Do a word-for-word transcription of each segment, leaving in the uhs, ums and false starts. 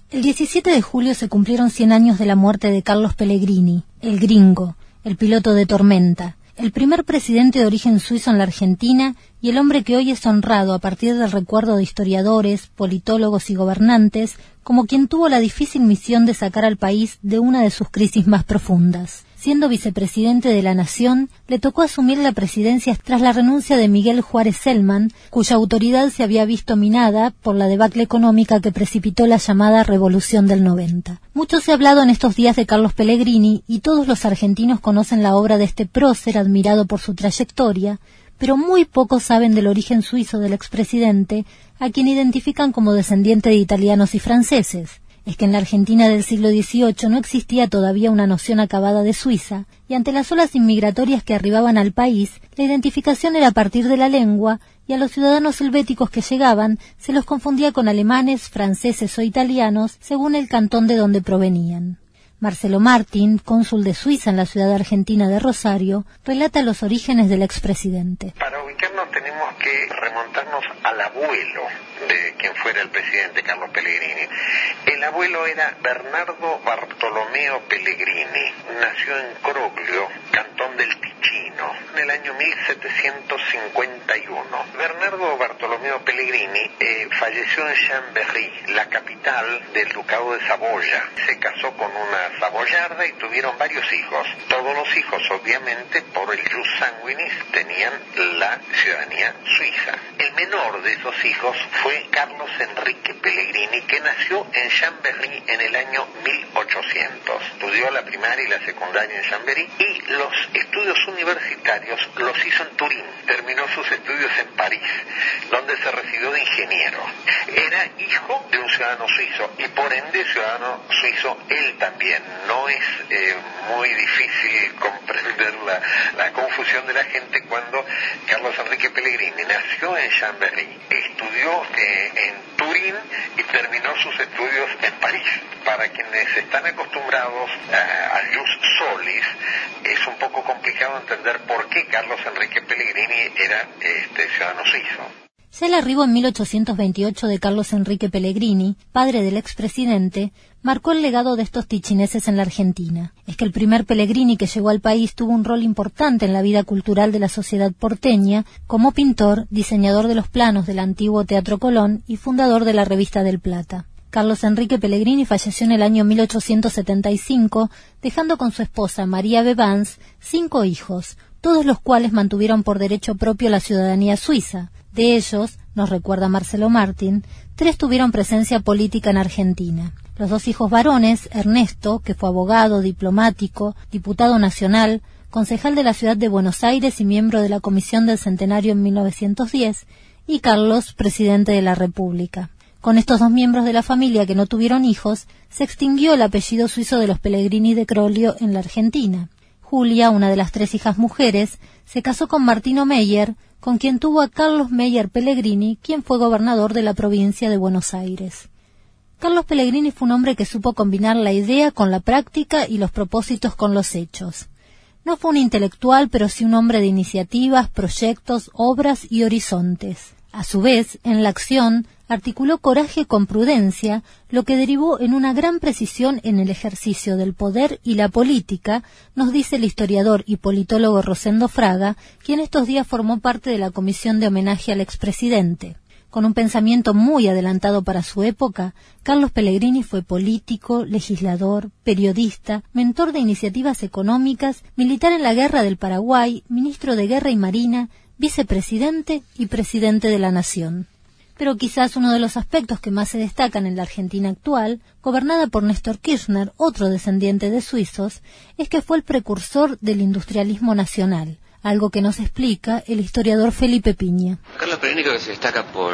El diecisiete de julio se cumplieron cien años de la muerte de Carlos Pellegrini, el gringo, el piloto de Tormenta, el primer presidente de origen suizo en la Argentina y el hombre que hoy es honrado a partir del recuerdo de historiadores, politólogos y gobernantes como quien tuvo la difícil misión de sacar al país de una de sus crisis más profundas. Siendo vicepresidente de la Nación, le tocó asumir la presidencia tras la renuncia de Miguel Juárez Celman, cuya autoridad se había visto minada por la debacle económica que precipitó la llamada Revolución del noventa. Mucho se ha hablado en estos días de Carlos Pellegrini y todos los argentinos conocen la obra de este prócer admirado por su trayectoria, pero muy pocos saben del origen suizo del expresidente, a quien identifican como descendiente de italianos y franceses. Es que en la Argentina del siglo dieciocho no existía todavía una noción acabada de Suiza, y ante las olas inmigratorias que arribaban al país, la identificación era a partir de la lengua, y a los ciudadanos helvéticos que llegaban se los confundía con alemanes, franceses o italianos, según el cantón de donde provenían. Marcelo Martín, cónsul de Suiza en la ciudad argentina de Rosario, relata los orígenes del expresidente. Para ubicarnos tenemos que remontarnos al abuelo de quien fuera el presidente, Carlos Pellegrini. El abuelo era Bernardo Bartolomeo Pellegrini, nació en Croglio, cantón del Ticino, en el año mil setecientos cincuenta y uno. Bernardo Bartolomeo Pellegrini eh, falleció en Chambéry, la capital del ducado de Saboya. Se casó con una saboyarda y tuvieron varios hijos. Todos los hijos, obviamente, por el jus sanguinis, tenían la ciudadanía suiza. El menor de esos hijos fue Carlos Enrique Pellegrini, que nació en Chambéry en el año mil ochocientos. Estudió la primaria y la secundaria en Chambéry y los estudios universitarios los hizo en Turín. Terminó sus estudios en París, donde se recibió de ingeniero. Era hijo de un ciudadano suizo y por ende ciudadano suizo él también. No es eh, muy difícil comprender la, la confusión de la gente cuando Carlos Enrique Pellegrini nació en Chambéry, estudió eh, en Turín y terminó sus estudios en París. Para quienes están acostumbrados uh, al jus solis, es un poco complicado entender por qué Carlos Enrique Pellegrini era este ciudadano suizo. Ya el arribo en mil ochocientos veintiocho de Carlos Enrique Pellegrini, padre del expresidente, marcó el legado de estos tichineses en la Argentina. Es que el primer Pellegrini que llegó al país tuvo un rol importante en la vida cultural de la sociedad porteña, como pintor, diseñador de los planos del antiguo Teatro Colón y fundador de la revista del Plata. Carlos Enrique Pellegrini falleció en el año mil ochocientos setenta y cinco, dejando con su esposa María Bevans cinco hijos, todos los cuales mantuvieron por derecho propio la ciudadanía suiza. De ellos, nos recuerda Marcelo Martín, tres tuvieron presencia política en Argentina. Los dos hijos varones, Ernesto, que fue abogado, diplomático, diputado nacional, concejal de la ciudad de Buenos Aires y miembro de la Comisión del Centenario en mil novecientos diez, y Carlos, presidente de la República. Con estos dos miembros de la familia que no tuvieron hijos, se extinguió el apellido suizo de los Pellegrini de Croglio en la Argentina. Julia, una de las tres hijas mujeres, se casó con Martino Meyer, con quien tuvo a Carlos Meyer Pellegrini, quien fue gobernador de la provincia de Buenos Aires. Carlos Pellegrini fue un hombre que supo combinar la idea con la práctica y los propósitos con los hechos. No fue un intelectual, pero sí un hombre de iniciativas, proyectos, obras y horizontes. A su vez, en la acción, articuló coraje con prudencia, lo que derivó en una gran precisión en el ejercicio del poder y la política, nos dice el historiador y politólogo Rosendo Fraga, quien estos días formó parte de la comisión de homenaje al expresidente. Con un pensamiento muy adelantado para su época, Carlos Pellegrini fue político, legislador, periodista, mentor de iniciativas económicas, militar en la Guerra del Paraguay, ministro de Guerra y Marina, vicepresidente y presidente de la Nación. Pero quizás uno de los aspectos que más se destacan en la Argentina actual, gobernada por Néstor Kirchner, otro descendiente de suizos, es que fue el precursor del industrialismo nacional, algo que nos explica el historiador Felipe Piña. Carlos Pellegrini, que se destaca por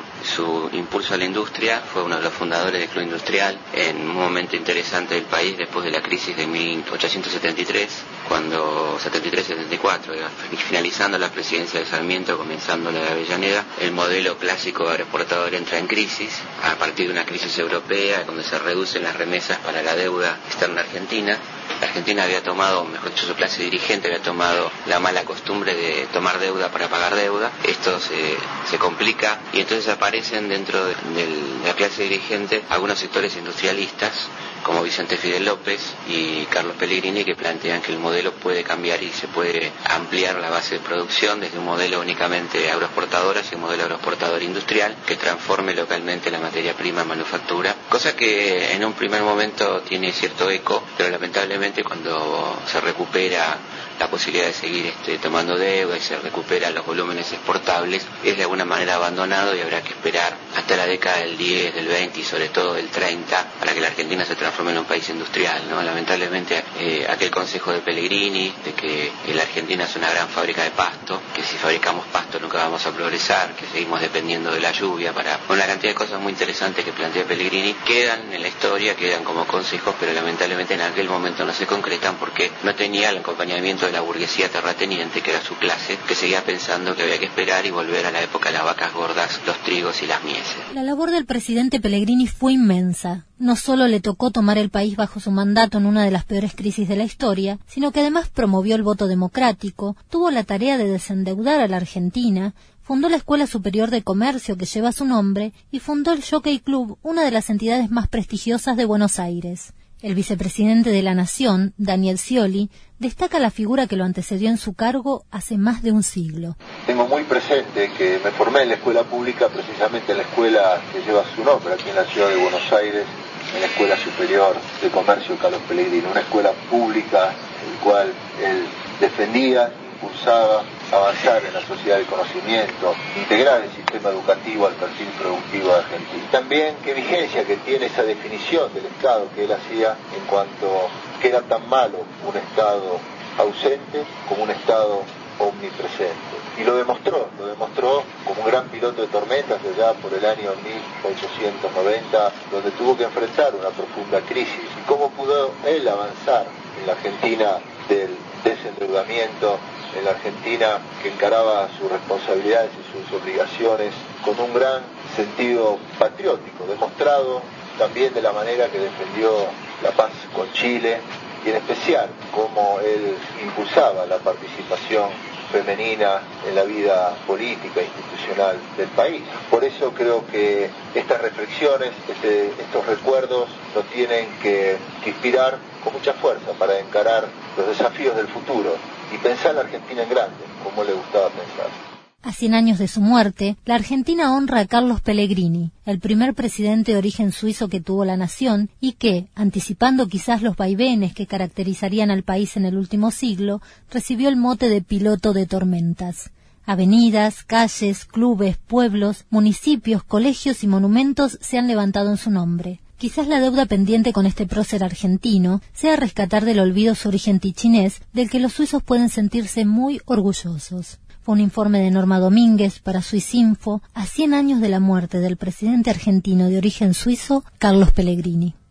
su impulso a la industria, fue uno de los fundadores del Club Industrial en un momento interesante del país después de la crisis de mil ochocientos setenta y tres, cuando setenta y tres setenta y cuatro, finalizando la presidencia de Sarmiento, comenzando la de Avellaneda, el modelo clásico agroexportador entra en crisis a partir de una crisis europea donde se reducen las remesas para la deuda externa argentina La Argentina había tomado, mejor dicho, su clase dirigente había tomado la mala costumbre de tomar deuda para pagar deuda. Esto se, se complica y entonces aparecen dentro de, de la clase dirigente algunos sectores industrialistas como Vicente Fidel López y Carlos Pellegrini, que plantean que el modelo puede cambiar y se puede ampliar la base de producción desde un modelo únicamente agroexportador hacia un modelo agroexportador industrial que transforme localmente la materia prima en manufactura, cosa que en un primer momento tiene cierto eco, pero lamentablemente cuando se recupera la posibilidad de seguir este, tomando deuda y se recuperan los volúmenes exportables, es de alguna manera abandonado y habrá que esperar hasta la década del diez, del veinte y sobre todo del treinta para que la Argentina se transforme en un país industrial, ¿no? Lamentablemente eh, aquel consejo de Pellegrini de que eh, la Argentina es una gran fábrica de pasto, que si fabricamos pasto nunca vamos a progresar, que seguimos dependiendo de la lluvia, para una cantidad de cosas muy interesantes que plantea Pellegrini, quedan en la historia, quedan como consejos, pero lamentablemente en aquel momento no se concretan porque no tenía el acompañamiento de la burguesía terrateniente, que era su clase, que seguía pensando que había que esperar y volver a la época de las vacas gordas, los trigos y las mieses. La labor del presidente Pellegrini fue inmensa. No solo le tocó tomar el país bajo su mandato en una de las peores crisis de la historia, sino que además promovió el voto democrático, tuvo la tarea de desendeudar a la Argentina, fundó la Escuela Superior de Comercio que lleva su nombre y fundó el Jockey Club, una de las entidades más prestigiosas de Buenos Aires. El vicepresidente de la Nación, Daniel Scioli, destaca la figura que lo antecedió en su cargo hace más de un siglo. Tengo muy presente que me formé en la escuela pública, precisamente en la escuela que lleva su nombre, aquí en la ciudad de Buenos Aires, en la Escuela Superior de Comercio Carlos Pellegrini, una escuela pública en la cual él defendía, impulsaba avanzar en la sociedad del conocimiento, integrar el sistema educativo al perfil productivo de Argentina. También qué vigencia que tiene esa definición del Estado que él hacía en cuanto que era tan malo un Estado ausente como un Estado omnipresente. Y lo demostró, lo demostró como un gran piloto de tormentas allá por el año mil ochocientos noventa, donde tuvo que enfrentar una profunda crisis. Y cómo pudo él avanzar en la Argentina del desendeudamiento, en la Argentina que encaraba sus responsabilidades y sus obligaciones con un gran sentido patriótico, demostrado también de la manera que defendió la paz con Chile y en especial cómo él impulsaba la participación femenina en la vida política e institucional del país. Por eso creo que estas reflexiones, este, estos recuerdos nos tienen que, que inspirar con mucha fuerza para encarar los desafíos del futuro y pensar la Argentina en grande, como le gustaba pensar. A cien años de su muerte, la Argentina honra a Carlos Pellegrini, el primer presidente de origen suizo que tuvo la nación y que, anticipando quizás los vaivenes que caracterizarían al país en el último siglo, recibió el mote de piloto de tormentas. Avenidas, calles, clubes, pueblos, municipios, colegios y monumentos se han levantado en su nombre. Quizás la deuda pendiente con este prócer argentino sea rescatar del olvido su origen tichinés, del que los suizos pueden sentirse muy orgullosos. Fue un informe de Norma Domínguez para Suizinfo a cien años de la muerte del presidente argentino de origen suizo, Carlos Pellegrini.